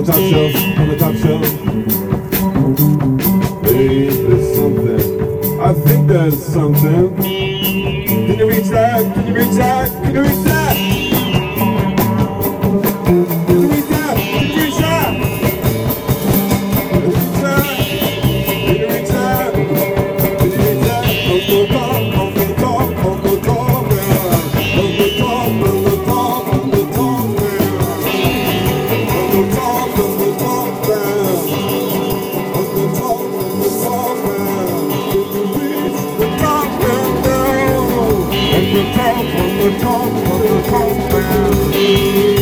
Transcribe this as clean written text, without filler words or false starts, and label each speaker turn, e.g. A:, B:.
A: top shelf, on the top shelf. Hey, there's something. I think there's something. Can you reach that? Can you reach that? Can you reach that? Can you reach that? Can you reach that? Can you reach that? Can you reach that? Can you reach that? On the top, on the top, on the top, yeah. On the top, on the top, on the top, yeah. On the top, on the top, yeah. On the top, on the top, yeah. Can you reach the top and down? And the top, on the top, on the top, yeah.